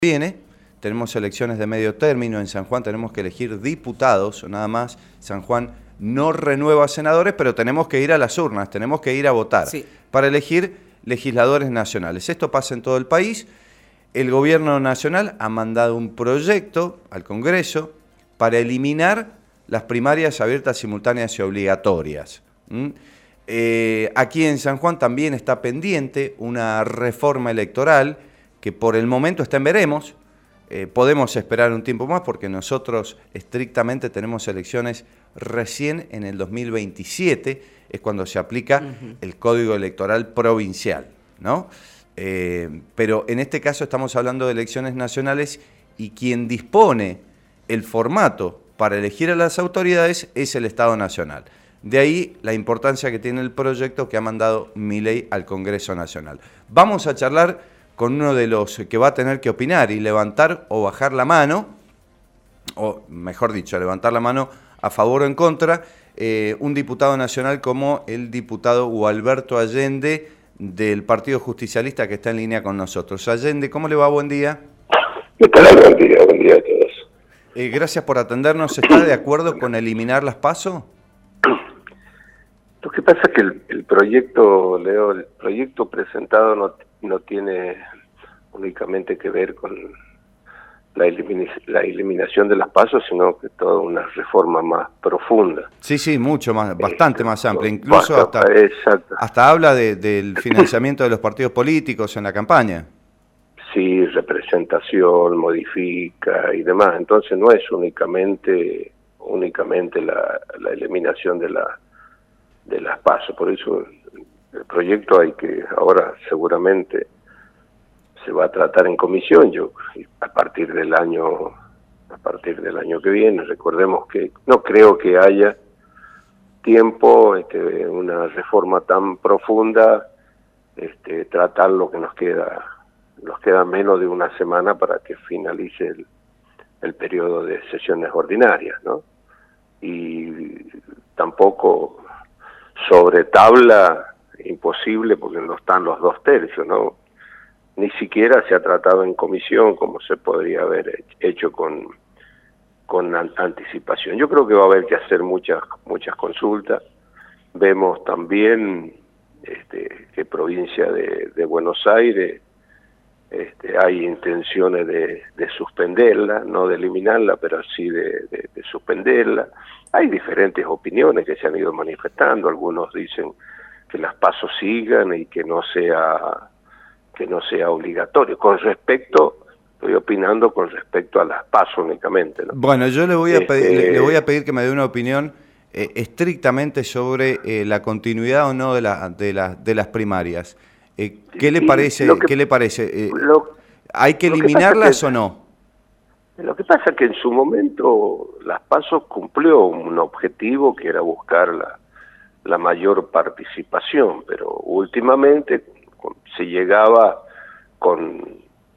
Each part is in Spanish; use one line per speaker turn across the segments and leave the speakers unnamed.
Viene, tenemos elecciones de medio término, en San Juan tenemos que elegir diputados, nada más. San Juan no renueva senadores, pero tenemos que ir a las urnas, tenemos que ir a votar para elegir legisladores nacionales. Esto pasa en todo el país. El gobierno nacional ha mandado un proyecto al Congreso para eliminar las primarias abiertas, simultáneas y obligatorias. Aquí en San Juan también está pendiente una reforma electoral que por el momento está en veremos. Podemos esperar un tiempo más porque nosotros estrictamente tenemos elecciones recién en el 2027, es cuando se aplica el Código Electoral Provincial, ¿no? Pero en este caso estamos hablando de elecciones nacionales y quien dispone el formato para elegir a las autoridades es el Estado Nacional. De ahí la importancia que tiene el proyecto que ha mandado Milei al Congreso Nacional. Vamos a charlar con uno de los que va a tener que opinar y levantar o bajar la mano, o mejor dicho, levantar la mano a favor o en contra, un diputado nacional como el diputado Gualberto Allende del Partido Justicialista que está en línea con nosotros. Allende, ¿cómo le va? Buen día.
¿Qué tal? Buen día a todos.
Gracias por atendernos. ¿Está de acuerdo con eliminar las PASO?
Lo que pasa es que el proyecto, Leo, el proyecto presentado no tiene únicamente que ver con la eliminación de las PASO, sino que toda una reforma más profunda.
Sí, mucho más, bastante más amplia. Incluso hasta habla del financiamiento de los partidos políticos en la campaña.
Sí, representación, modifica y demás. Entonces no es únicamente la eliminación de las PASO. Por eso el proyecto ahora seguramente se va a tratar en comisión, a partir del año que viene. Recordemos que no creo que haya tiempo, una reforma tan profunda, tratar lo que nos queda menos de una semana para que finalice el periodo de sesiones ordinarias, ¿no? Y tampoco sobre tabla, imposible, porque no están los 2/3, ¿no? Ni siquiera se ha tratado en comisión como se podría haber hecho con anticipación. Yo creo que va a haber que hacer muchas consultas. Vemos también que provincia de Buenos Aires hay intenciones de suspenderla, no de eliminarla, pero sí de suspenderla. Hay diferentes opiniones que se han ido manifestando. Algunos dicen que las PASO sigan y que no sea obligatorio. Estoy opinando con respecto a las PASO únicamente, ¿no?
Bueno, yo le voy a pedir que me dé una opinión estrictamente sobre la continuidad o no de las primarias. ¿Qué le parece? ¿Hay que eliminarlas o no?
Lo que pasa es que en su momento las PASO cumplió un objetivo que era buscar la mayor participación, pero últimamente se llegaba con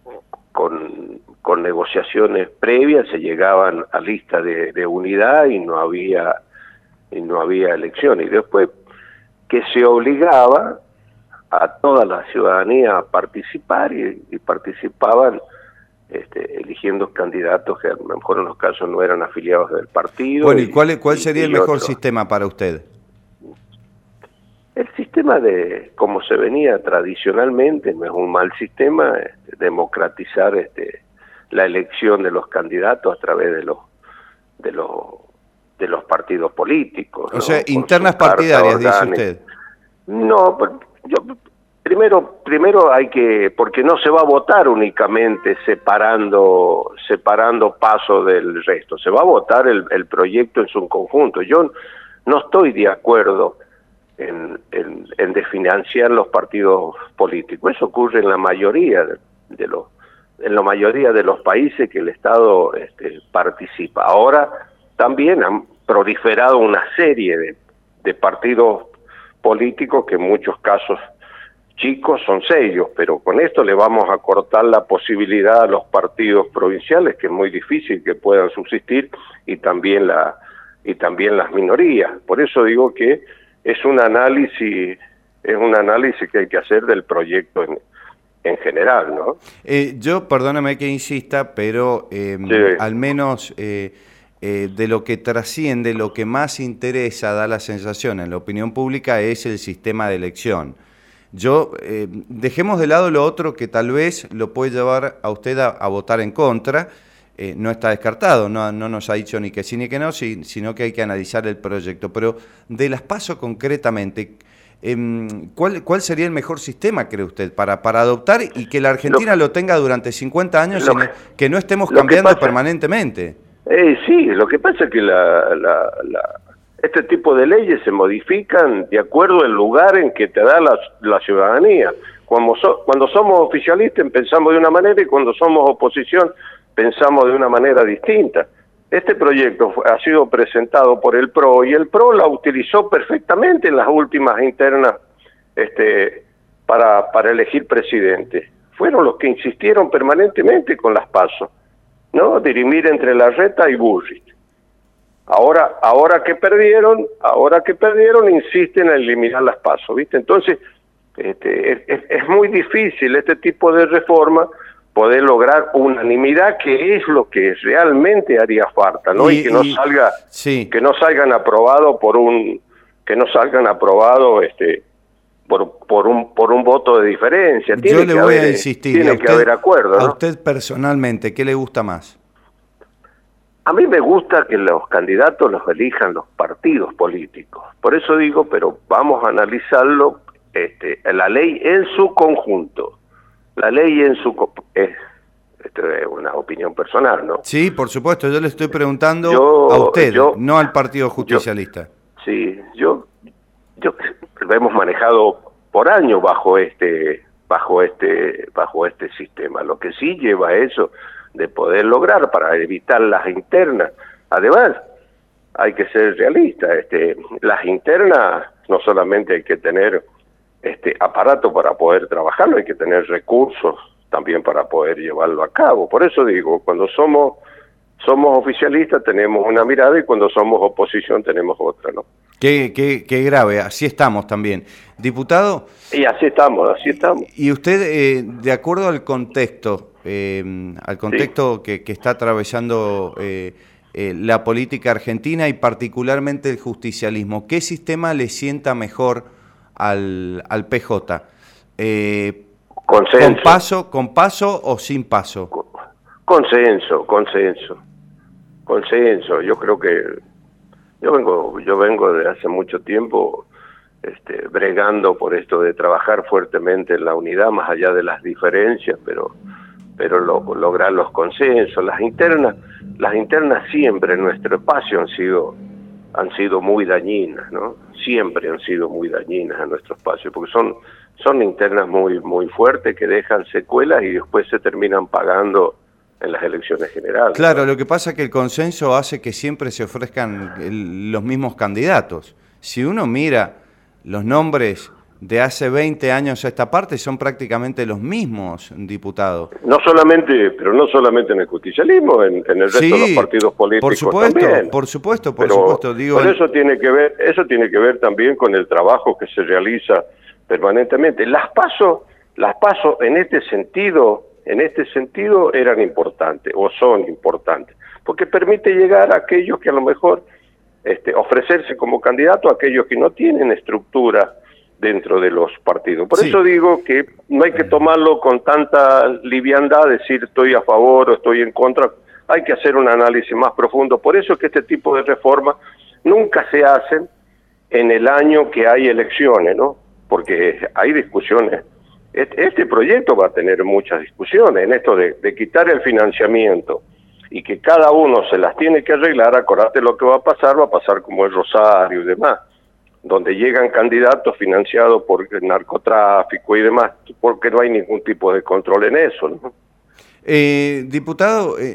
negociaciones previas, se llegaban a lista de unidad y no había elecciones. Y después que se obligaba a toda la ciudadanía a participar y participaban eligiendo candidatos que a lo mejor en los casos no eran afiliados del partido.
Bueno, ¿y cuál sería el mejor sistema para usted?
El sistema de como se venía tradicionalmente no es un mal sistema, democratizar la elección de los candidatos a través de los partidos políticos.
O sea, internas partidarias, dice usted.
No, primero hay que, porque no se va a votar únicamente separando PASO del resto, se va a votar el proyecto en su conjunto. Yo no estoy de acuerdo en desfinanciar los partidos políticos. Eso ocurre en la mayoría de los países que el Estado participa. Ahora también han proliferado una serie de partidos políticos que en muchos casos chicos son serios, pero con esto le vamos a cortar la posibilidad a los partidos provinciales, que es muy difícil que puedan subsistir, y también las minorías. Por eso digo que es un análisis que hay que hacer del proyecto en general, ¿no?
Yo, perdóname que insista, pero
Sí.
al menos de lo que trasciende, lo que más interesa, da la sensación en la opinión pública, es el sistema de elección. Dejemos de lado lo otro que tal vez lo puede llevar a usted a votar en contra. No está descartado, no nos ha dicho ni que sí ni que no, sino que hay que analizar el proyecto. Pero de las PASO concretamente, ¿cuál sería el mejor sistema, cree usted, para adoptar y que la Argentina lo tenga durante 50 años y que no estemos cambiando permanentemente?
Sí, lo que pasa es que este tipo de leyes se modifican de acuerdo al lugar en que te da la ciudadanía. Cuando somos oficialistas pensamos de una manera y cuando somos oposición pensamos de una manera distinta. Este proyecto ha sido presentado por el PRO y el PRO la utilizó perfectamente en las últimas internas para elegir presidente. Fueron los que insistieron permanentemente con las PASO, ¿no? Dirimir entre Larreta y Bullrich. Ahora que perdieron, insisten en eliminar las PASO, ¿viste? Entonces, es muy difícil este tipo de reforma poder lograr unanimidad, que es lo que realmente haría falta, ¿no? Y que no salgan aprobados por un voto de diferencia.
Yo le voy a insistir.
Tiene que haber acuerdo, ¿no?
A usted personalmente, ¿qué le gusta más?
A mí me gusta que los candidatos los elijan los partidos políticos. Por eso digo, pero vamos a analizarlo, la ley en su conjunto. La ley esto es una opinión personal, ¿no?
Sí, por supuesto, yo le estoy preguntando a usted, no al Partido Justicialista.
Yo lo hemos manejado por años bajo este sistema. Lo que sí lleva a eso de poder lograr para evitar las internas. Además, hay que ser realista. Las internas no solamente hay que tener aparato para poder trabajarlo, hay que tener recursos también para poder llevarlo a cabo. Por eso digo, cuando somos oficialistas tenemos una mirada y cuando somos oposición tenemos otra, ¿no?
Qué grave, así estamos también. Diputado.
Y así estamos.
Y usted, de acuerdo al contexto
Sí.
que está atravesando la política argentina y particularmente el justicialismo, ¿qué sistema le sienta mejor al PJ?
Consenso.
¿Con paso o sin paso?
Consenso. Yo creo que yo vengo de hace mucho tiempo bregando por esto de trabajar fuertemente en la unidad más allá de las diferencias, pero lograr los consensos. Las internas siempre en nuestro espacio han sido muy dañinas, ¿no? Siempre han sido muy dañinas en nuestro espacio, porque son internas muy muy fuertes que dejan secuelas y después se terminan pagando en las elecciones generales.
Claro,
¿no?
Lo que pasa es que el consenso hace que siempre se ofrezcan los mismos candidatos. Si uno mira los nombres de hace 20 años a esta parte, son prácticamente los mismos, diputado.
No solamente en el justicialismo, en el resto de los partidos políticos también.
Por supuesto. Digo,
por eso tiene que ver también con el trabajo que se realiza permanentemente. Las PASO en este sentido eran importantes o son importantes, porque permite llegar a aquellos que a lo mejor ofrecerse como candidato a aquellos que no tienen estructura dentro de los partidos. Por eso digo que no hay que tomarlo con tanta liviandad, decir estoy a favor o estoy en contra. Hay que hacer un análisis más profundo. Por eso es que este tipo de reformas nunca se hacen en el año que hay elecciones, ¿no? Porque hay discusiones. Este proyecto va a tener muchas discusiones en esto de quitar el financiamiento y que cada uno se las tiene que arreglar. Acordate lo que va a pasar como el Rosario y demás, donde llegan candidatos financiados por el narcotráfico y demás, porque no hay ningún tipo de control en eso, ¿no?
Diputado,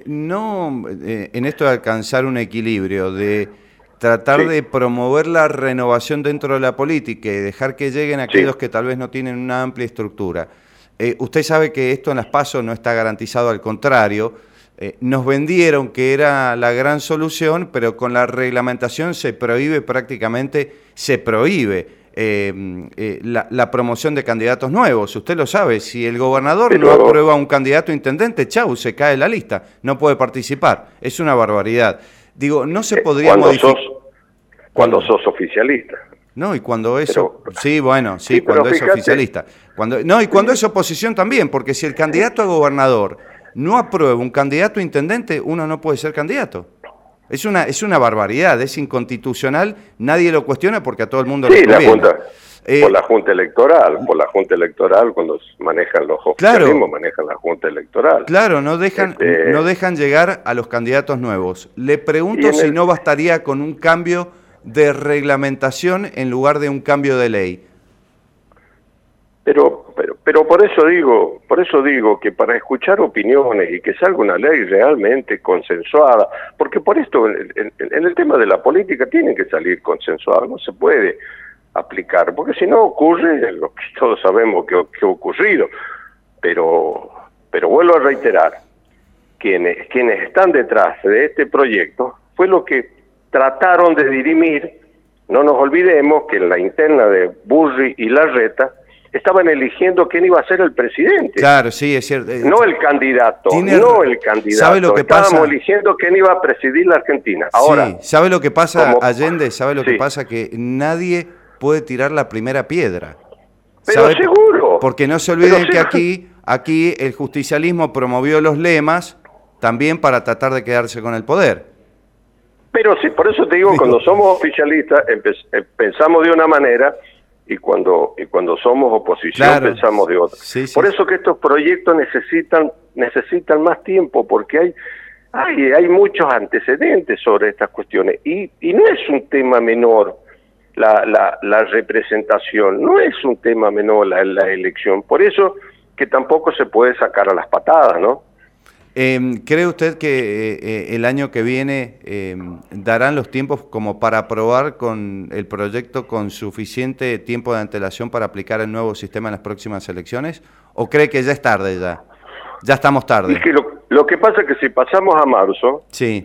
en esto de alcanzar un equilibrio, de tratar de promover la renovación dentro de la política y dejar que lleguen aquellos que tal vez no tienen una amplia estructura. Usted sabe que esto en las PASO no está garantizado, al contrario. Nos vendieron que era la gran solución, pero con la reglamentación se prohíbe la promoción de candidatos nuevos. Usted lo sabe, si el gobernador no aprueba un candidato a intendente, chau, se cae la lista, no puede participar. Es una barbaridad. Digo, no se podría modificar...
Cuando sos oficialista.
No, y cuando eso... Sí, bueno, sí, cuando es oficialista. Y cuando es oposición también, porque si el candidato a gobernador no aprueba un candidato a intendente, uno no puede ser candidato. Es una barbaridad, es inconstitucional, nadie lo cuestiona porque a todo el mundo le conviene.
Por la Junta Electoral, cuando manejan los oficialismos, manejan la Junta Electoral.
Claro, no dejan llegar a los candidatos nuevos. Le pregunto si no bastaría con un cambio de reglamentación en lugar de un cambio de ley.
Pero por eso digo que para escuchar opiniones y que salga una ley realmente consensuada, porque por esto en el tema de la política tienen que salir consensuados, no se puede aplicar, porque si no ocurre lo que todos sabemos que ha ocurrido. Pero vuelvo a reiterar, quienes están detrás de este proyecto fue lo que trataron de dirimir. No nos olvidemos que en la interna de Burri y Larreta estaban eligiendo quién iba a ser el presidente.
Claro, sí, es cierto.
No el candidato, ¿Sabe lo que Estábamos pasa? Eligiendo quién iba a presidir la Argentina. Ahora,
sí, ¿sabe lo que pasa, Allende? ¿Sabe lo que pasa? Que nadie puede tirar la primera piedra.
Pero ¿sabe? Seguro.
Porque no se olviden que aquí el justicialismo promovió los lemas también para tratar de quedarse con el poder.
Pero sí, por eso te digo, cuando somos oficialistas pensamos de una manera y cuando somos oposición pensamos de otra. Sí. Por eso que estos proyectos necesitan más tiempo, porque hay muchos antecedentes sobre estas cuestiones y no es un tema menor la representación, no es un tema menor la elección. Por eso que tampoco se puede sacar a las patadas, ¿no?
¿Cree usted que el año que viene darán los tiempos como para aprobar con el proyecto con suficiente tiempo de antelación para aplicar el nuevo sistema en las próximas elecciones? ¿O cree que ya es tarde ya? Ya estamos tarde.
Es que lo que pasa es que si pasamos a marzo,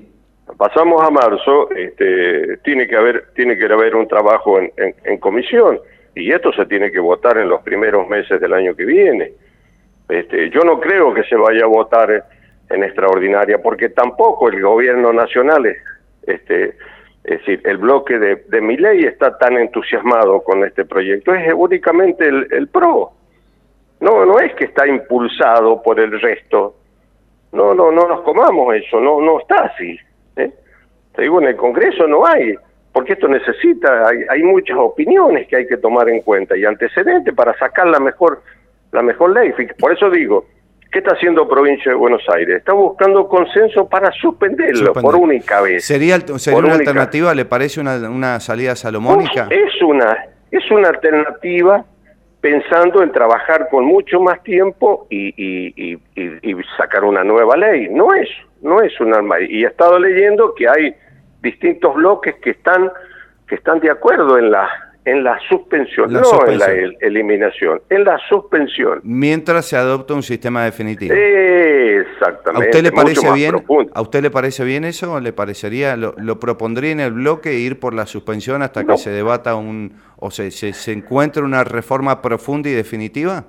tiene que haber un trabajo en comisión y esto se tiene que votar en los primeros meses del año que viene. Yo no creo que se vaya a votar en extraordinaria, porque tampoco el gobierno nacional, es decir, el bloque de Milei está tan entusiasmado con este proyecto, es únicamente el PRO, no es que está impulsado por el resto, no nos comamos eso, no está así, Te digo, en el Congreso no hay, porque esto hay muchas opiniones que hay que tomar en cuenta y antecedentes para sacar la mejor ley. Por eso digo, ¿qué está haciendo Provincia de Buenos Aires? Está buscando consenso para suspenderlo por única vez.
¿Sería una alternativa? ¿Le parece una salida salomónica?
Es una alternativa pensando en trabajar con mucho más tiempo y sacar una nueva ley. No es un arma. Y he estado leyendo que hay distintos bloques que están de acuerdo en la suspensión, en la eliminación, en la suspensión.
Mientras se adopta un sistema definitivo.
Exactamente.
¿A usted le parece bien? ¿A usted le parece bien eso? ¿O le parecería, lo propondría en el bloque ir por la suspensión hasta que se debata se encuentre una reforma profunda y definitiva?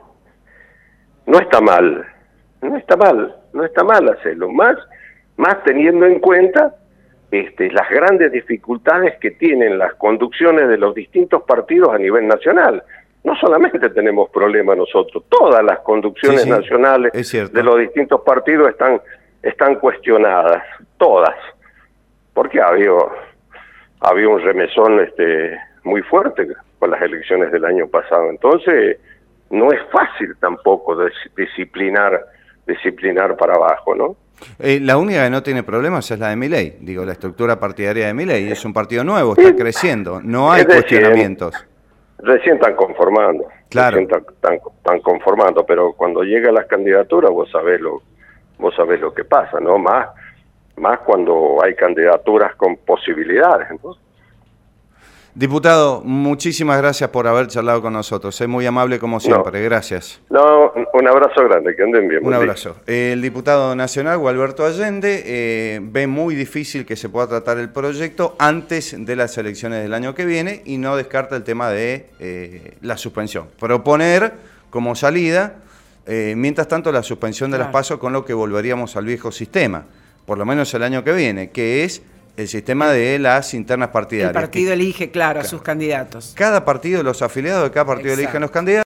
No está mal hacerlo, más teniendo en cuenta las grandes dificultades que tienen las conducciones de los distintos partidos a nivel nacional. No solamente tenemos problemas nosotros, todas las conducciones nacionales de los distintos partidos están cuestionadas, todas, porque había un remesón muy fuerte con las elecciones del año pasado. Entonces, no es fácil tampoco disciplinar para abajo, ¿no?
La única que no tiene problemas es la de Milei, la estructura partidaria de Milei, es un partido nuevo, está creciendo, no hay cuestionamientos.
Recién están conformando, están conformando, pero cuando llega las candidaturas vos sabés lo que pasa, ¿no? Más cuando hay candidaturas con posibilidades, ¿no?
Diputado, muchísimas gracias por haber charlado con nosotros. Es muy amable como siempre. Gracias.
No, un abrazo grande, que anden bien.
Un abrazo. El diputado nacional, Gualberto Allende, ve muy difícil que se pueda tratar el proyecto antes de las elecciones del año que viene y no descarta el tema de la suspensión. Proponer como salida, mientras tanto, la suspensión de las PASO, con lo que volveríamos al viejo sistema, por lo menos el año que viene, que es el sistema de las internas partidarias.
El partido elige, claro, a sus candidatos.
Cada partido, los afiliados de cada partido eligen los candidatos.